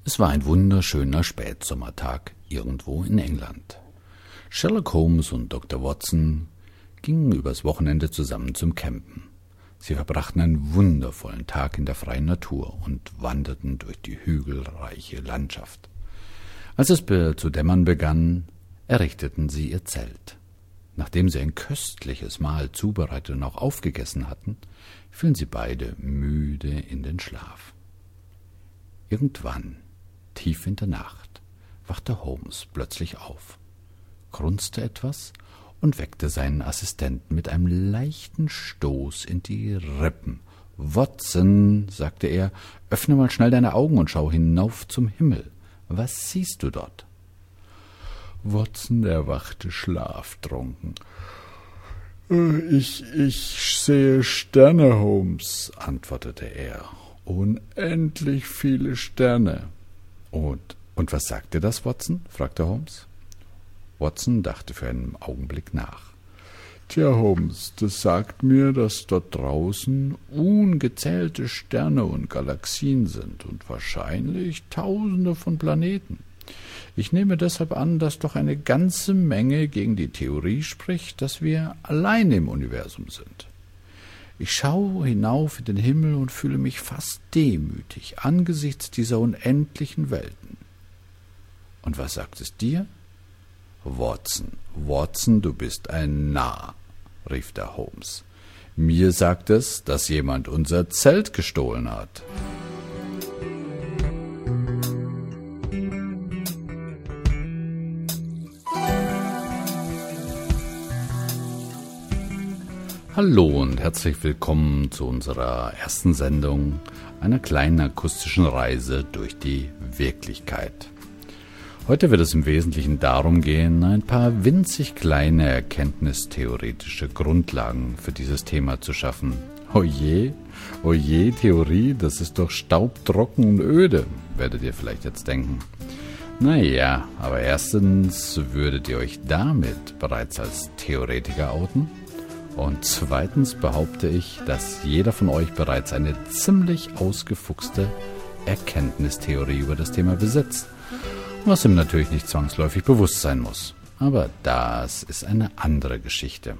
Es war ein wunderschöner Spätsommertag irgendwo in England. Sherlock Holmes und Dr. Watson gingen übers Wochenende zusammen zum Campen. Sie verbrachten einen wundervollen Tag in der freien Natur und wanderten durch die hügelreiche Landschaft. Als es zu dämmern begann, errichteten sie ihr Zelt. Nachdem sie ein köstliches Mahl zubereitet und auch aufgegessen hatten, fielen sie beide müde in den Schlaf. Irgendwann, tief in der Nacht, wachte Holmes plötzlich auf, grunzte etwas und weckte seinen Assistenten mit einem leichten Stoß in die Rippen. »Watson«, sagte er, »öffne mal schnell deine Augen und schau hinauf zum Himmel. Was siehst du dort?« Watson erwachte schlaftrunken. »Ich sehe Sterne, Holmes«, antwortete er. »Unendlich viele Sterne.« Und was sagt dir das, Watson?« fragte Holmes. Watson dachte für einen Augenblick nach. »Tja, Holmes, das sagt mir, dass dort draußen ungezählte Sterne und Galaxien sind und wahrscheinlich Tausende von Planeten. Ich nehme deshalb an, dass doch eine ganze Menge gegen die Theorie spricht, dass wir allein im Universum sind. Ich schaue hinauf in den Himmel und fühle mich fast demütig angesichts dieser unendlichen Welten. Und was sagt es dir?« »Watson, du bist ein Narr«, rief der Holmes. »Mir sagt es, dass jemand unser Zelt gestohlen hat.« Hallo und herzlich willkommen zu unserer ersten Sendung einer kleinen akustischen Reise durch die Wirklichkeit. Heute wird es im Wesentlichen darum gehen, ein paar winzig kleine erkenntnistheoretische Grundlagen für dieses Thema zu schaffen. Oje, Theorie, das ist doch staubtrocken und öde, werdet ihr vielleicht jetzt denken. Naja, aber erstens würdet ihr euch damit bereits als Theoretiker outen? Und zweitens behaupte ich, dass jeder von euch bereits eine ziemlich ausgefuchste Erkenntnistheorie über das Thema besitzt, was ihm natürlich nicht zwangsläufig bewusst sein muss. Aber das ist eine andere Geschichte.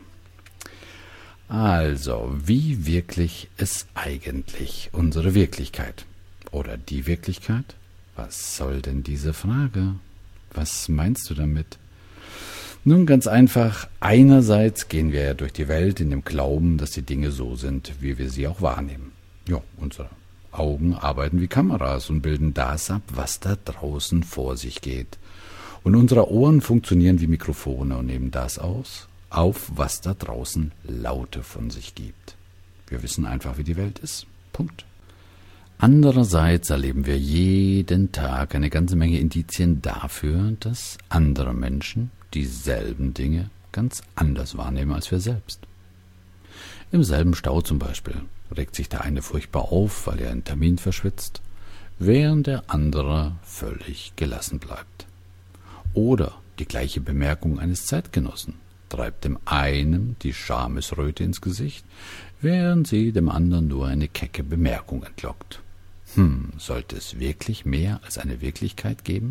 Also, wie wirklich ist eigentlich unsere Wirklichkeit? Oder die Wirklichkeit? Was soll denn diese Frage? Was meinst du damit? Nun, ganz einfach, einerseits gehen wir ja durch die Welt in dem Glauben, dass die Dinge so sind, wie wir sie auch wahrnehmen. Ja, unsere Augen arbeiten wie Kameras und bilden das ab, was da draußen vor sich geht. Und unsere Ohren funktionieren wie Mikrofone und nehmen das auf, was da draußen Laute von sich gibt. Wir wissen einfach, wie die Welt ist. Punkt. Andererseits erleben wir jeden Tag eine ganze Menge Indizien dafür, dass andere Menschen dieselben Dinge ganz anders wahrnehmen als wir selbst. Im selben Stau zum Beispiel regt sich der eine furchtbar auf, weil er einen Termin verschwitzt, während der andere völlig gelassen bleibt. Oder die gleiche Bemerkung eines Zeitgenossen treibt dem einen die Schamesröte ins Gesicht, während sie dem anderen nur eine kecke Bemerkung entlockt. Sollte es wirklich mehr als eine Wirklichkeit geben?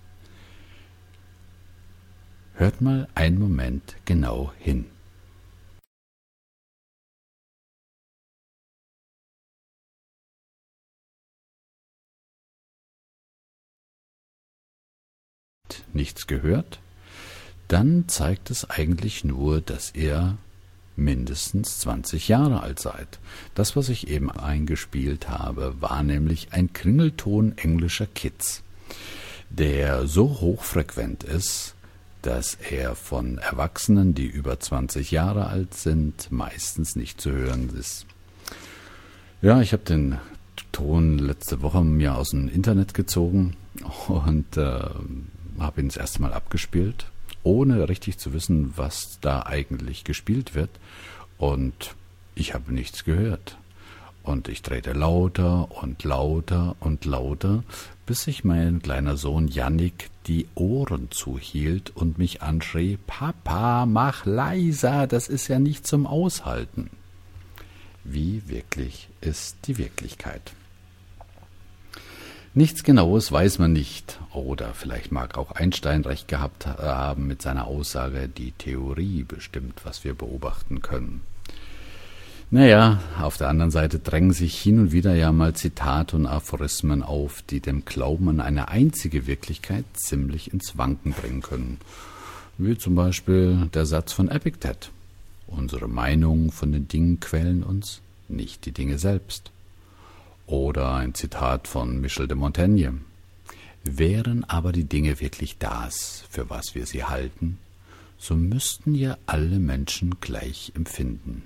Hört mal einen Moment genau hin. Nichts gehört? Dann zeigt es eigentlich nur, dass ihr mindestens 20 Jahre alt seid. Das, was ich eben eingespielt habe, war nämlich ein Klingelton englischer Kids, der so hochfrequent ist, dass er von Erwachsenen, die über 20 Jahre alt sind, meistens nicht zu hören ist. Ja, ich habe den Ton letzte Woche mir aus dem Internet gezogen und habe ihn das erste Mal abgespielt, ohne richtig zu wissen, was da eigentlich gespielt wird. Und ich habe nichts gehört. Und ich drehte lauter und lauter und lauter, bis sich mein kleiner Sohn Jannik die Ohren zuhielt und mich anschrie: »Papa, mach leiser, das ist ja nicht zum Aushalten.« Wie wirklich ist die Wirklichkeit? Nichts Genaues weiß man nicht. Oder vielleicht mag auch Einstein recht gehabt haben mit seiner Aussage, die Theorie bestimmt, was wir beobachten können. Naja, auf der anderen Seite drängen sich hin und wieder ja mal Zitate und Aphorismen auf, die dem Glauben an eine einzige Wirklichkeit ziemlich ins Wanken bringen können. Wie zum Beispiel der Satz von Epiktet: Unsere Meinungen von den Dingen quälen uns, nicht die Dinge selbst. Oder ein Zitat von Michel de Montaigne: Wären aber die Dinge wirklich das, für was wir sie halten, so müssten ja alle Menschen gleich empfinden.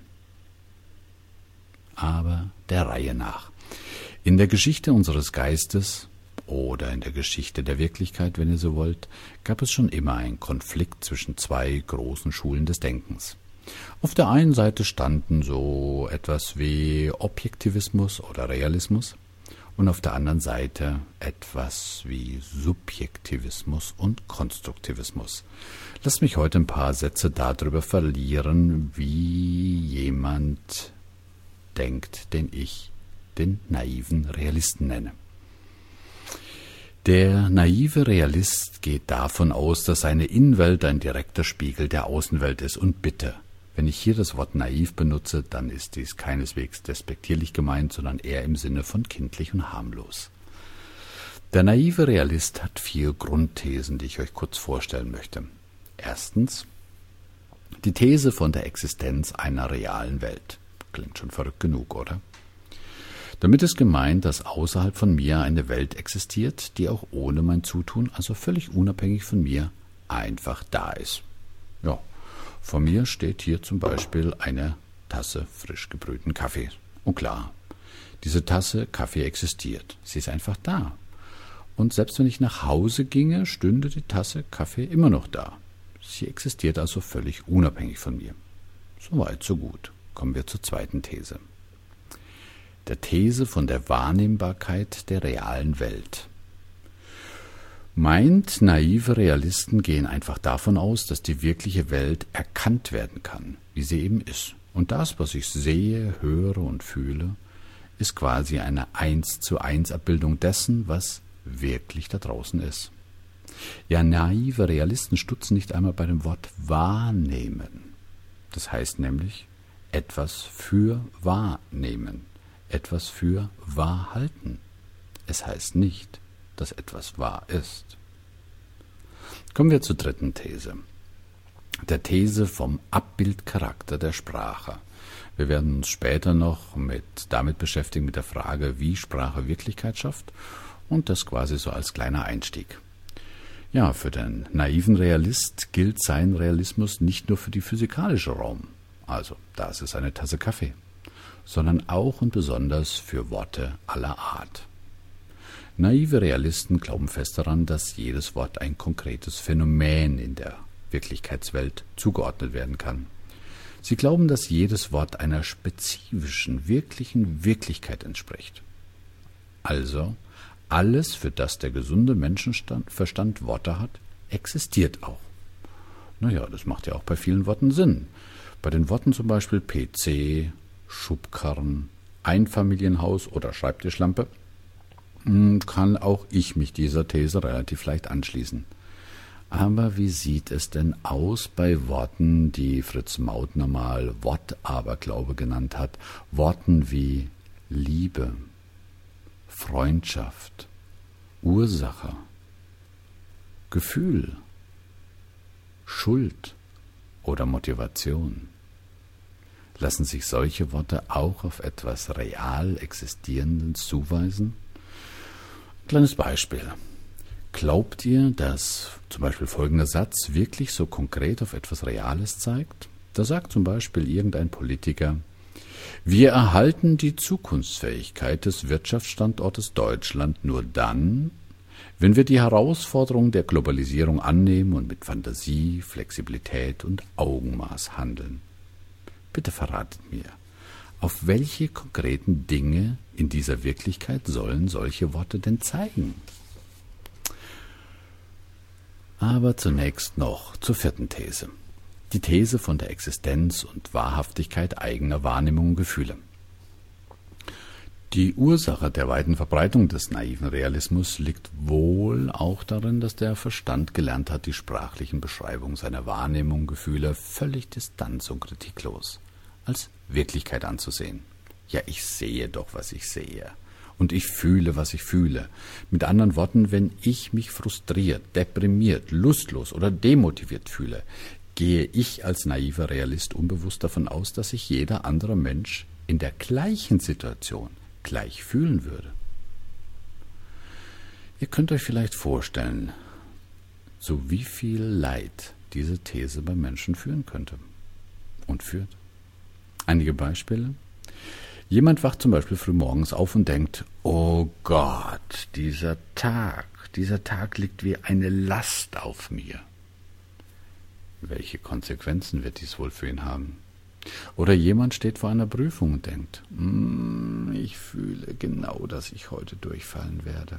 Aber der Reihe nach. In der Geschichte unseres Geistes oder in der Geschichte der Wirklichkeit, wenn ihr so wollt, gab es schon immer einen Konflikt zwischen zwei großen Schulen des Denkens. Auf der einen Seite standen so etwas wie Objektivismus oder Realismus und auf der anderen Seite etwas wie Subjektivismus und Konstruktivismus. Lasst mich heute ein paar Sätze darüber verlieren, wie jemand denkt, den ich den naiven Realisten nenne. Der naive Realist geht davon aus, dass seine Innenwelt ein direkter Spiegel der Außenwelt ist. Und bitte, wenn ich hier das Wort naiv benutze, dann ist dies keineswegs despektierlich gemeint, sondern eher im Sinne von kindlich und harmlos. Der naive Realist hat 4 Grundthesen, die ich euch kurz vorstellen möchte. Erstens, die These von der Existenz einer realen Welt. Klingt schon verrückt genug, oder? Damit ist gemeint, dass außerhalb von mir eine Welt existiert, die auch ohne mein Zutun, also völlig unabhängig von mir, einfach da ist. Ja, vor mir steht hier zum Beispiel eine Tasse frisch gebrühten Kaffee. Und klar, diese Tasse Kaffee existiert. Sie ist einfach da. Und selbst wenn ich nach Hause ginge, stünde die Tasse Kaffee immer noch da. Sie existiert also völlig unabhängig von mir. Soweit, so gut. Kommen wir zur zweiten These. Der These von der Wahrnehmbarkeit der realen Welt. Meint, naive Realisten gehen einfach davon aus, dass die wirkliche Welt erkannt werden kann, wie sie eben ist. Und das, was ich sehe, höre und fühle, ist quasi eine 1:1 Abbildung dessen, was wirklich da draußen ist. Ja, naive Realisten stutzen nicht einmal bei dem Wort wahrnehmen. Das heißt nämlich etwas für wahrnehmen, etwas für wahr halten. Es heißt nicht, dass etwas wahr ist. Kommen wir zur dritten These. Der These vom Abbildcharakter der Sprache. Wir werden uns später noch damit beschäftigen, mit der Frage, wie Sprache Wirklichkeit schafft, und das quasi so als kleiner Einstieg. Ja, für den naiven Realist gilt sein Realismus nicht nur für die physikalische Raum, also da ist es eine Tasse Kaffee, sondern auch und besonders für Worte aller Art. Naive Realisten glauben fest daran, dass jedes Wort ein konkretes Phänomen in der Wirklichkeitswelt zugeordnet werden kann. Sie glauben, dass jedes Wort einer spezifischen, wirklichen Wirklichkeit entspricht. Also, alles, für das der gesunde Menschenverstand Worte hat, existiert auch. Naja, das macht ja auch bei vielen Worten Sinn. Bei den Worten zum Beispiel PC, Schubkarren, Einfamilienhaus oder Schreibtischlampe kann auch ich mich dieser These relativ leicht anschließen. Aber wie sieht es denn aus bei Worten, die Fritz Mautner mal Wortaberglaube genannt hat? Worten wie Liebe, Freundschaft, Ursache, Gefühl, Schuld oder Motivation. Lassen sich solche Worte auch auf etwas real Existierendes zuweisen? Kleines Beispiel. Glaubt ihr, dass zum Beispiel folgender Satz wirklich so konkret auf etwas Reales zeigt? Da sagt zum Beispiel irgendein Politiker: Wir erhalten die Zukunftsfähigkeit des Wirtschaftsstandortes Deutschland nur dann, wenn wir die Herausforderungen der Globalisierung annehmen und mit Fantasie, Flexibilität und Augenmaß handeln. Bitte verratet mir, auf welche konkreten Dinge in dieser Wirklichkeit sollen solche Worte denn zeigen? Aber zunächst noch zur vierten These. Die These von der Existenz und Wahrhaftigkeit eigener Wahrnehmungen und Gefühle. Die Ursache der weiten Verbreitung des naiven Realismus liegt wohl auch darin, dass der Verstand gelernt hat, die sprachlichen Beschreibungen seiner Wahrnehmung, Gefühle völlig distanz- und kritiklos als Wirklichkeit anzusehen. Ja, ich sehe doch, was ich sehe. Und ich fühle, was ich fühle. Mit anderen Worten, wenn ich mich frustriert, deprimiert, lustlos oder demotiviert fühle, gehe ich als naiver Realist unbewusst davon aus, dass sich jeder andere Mensch in der gleichen Situation gleich fühlen würde. Ihr könnt euch vielleicht vorstellen, zu wie viel Leid diese These bei Menschen führen könnte und führt. Einige Beispiele. Jemand wacht zum Beispiel frühmorgens auf und denkt, oh Gott, dieser Tag liegt wie eine Last auf mir. Welche Konsequenzen wird dies wohl für ihn haben? Oder jemand steht vor einer Prüfung und denkt, ich fühle genau, dass ich heute durchfallen werde.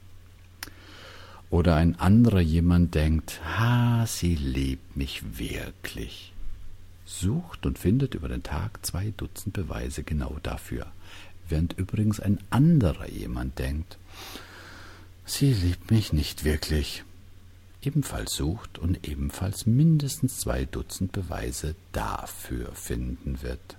Oder ein anderer jemand denkt, sie liebt mich wirklich. Sucht und findet über den Tag 2 Dutzend Beweise genau dafür. Während übrigens ein anderer jemand denkt, sie liebt mich nicht wirklich. Ebenfalls sucht und ebenfalls mindestens 2 Dutzend Beweise dafür finden wird.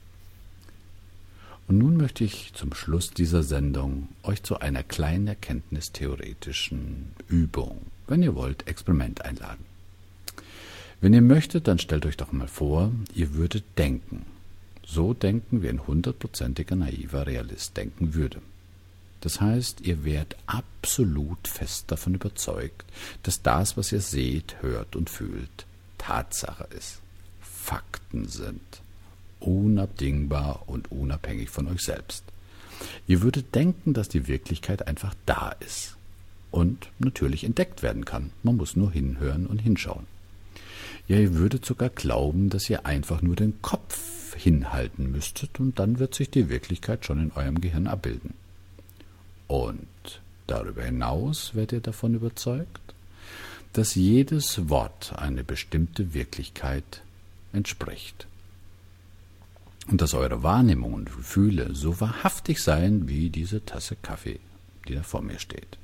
Und nun möchte ich zum Schluss dieser Sendung euch zu einer kleinen erkenntnistheoretischen Übung, wenn ihr wollt, Experiment einladen. Wenn ihr möchtet, dann stellt euch doch mal vor, ihr würdet denken. So denken, wie ein 100%iger naiver Realist denken würde. Das heißt, ihr werdet absolut fest davon überzeugt, dass das, was ihr seht, hört und fühlt, Tatsache ist, Fakten sind, unabdingbar und unabhängig von euch selbst. Ihr würdet denken, dass die Wirklichkeit einfach da ist und natürlich entdeckt werden kann. Man muss nur hinhören und hinschauen. Ja, ihr würdet sogar glauben, dass ihr einfach nur den Kopf hinhalten müsstet und dann wird sich die Wirklichkeit schon in eurem Gehirn abbilden. Und darüber hinaus werdet ihr davon überzeugt, dass jedes Wort eine bestimmte Wirklichkeit entspricht. Und dass eure Wahrnehmung und Gefühle so wahrhaftig seien wie diese Tasse Kaffee, die da vor mir steht.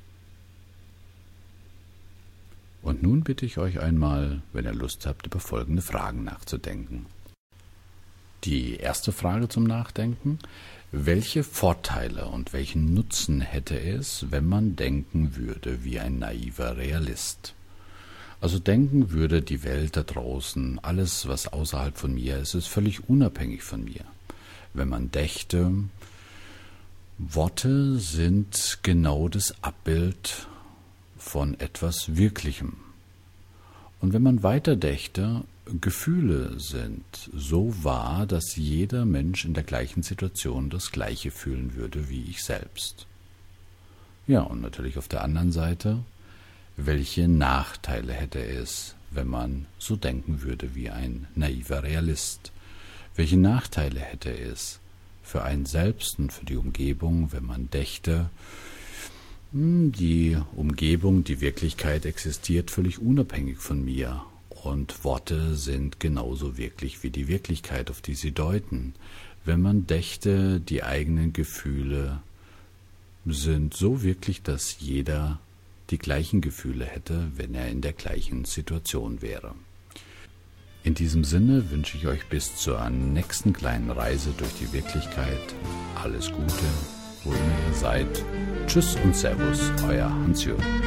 Und nun bitte ich euch einmal, wenn ihr Lust habt, über folgende Fragen nachzudenken. Die erste Frage zum Nachdenken: Welche Vorteile und welchen Nutzen hätte es, wenn man denken würde wie ein naiver Realist? Also denken würde, die Welt da draußen, alles, was außerhalb von mir ist, ist völlig unabhängig von mir. Wenn man dächte, Worte sind genau das Abbild von etwas Wirklichem. Und wenn man weiter dächte, Gefühle sind so wahr, dass jeder Mensch in der gleichen Situation das Gleiche fühlen würde wie ich selbst. Ja, und natürlich auf der anderen Seite, welche Nachteile hätte es, wenn man so denken würde wie ein naiver Realist? Welche Nachteile hätte es für einen selbst und für die Umgebung, wenn man dächte, die Umgebung, die Wirklichkeit existiert völlig unabhängig von mir und Worte sind genauso wirklich wie die Wirklichkeit, auf die sie deuten. Wenn man dächte, die eigenen Gefühle sind so wirklich, dass jeder die gleichen Gefühle hätte, wenn er in der gleichen Situation wäre. In diesem Sinne wünsche ich euch bis zur nächsten kleinen Reise durch die Wirklichkeit alles Gute, wo immer ihr seid. Tschüss und Servus, euer Hans-Jürgen.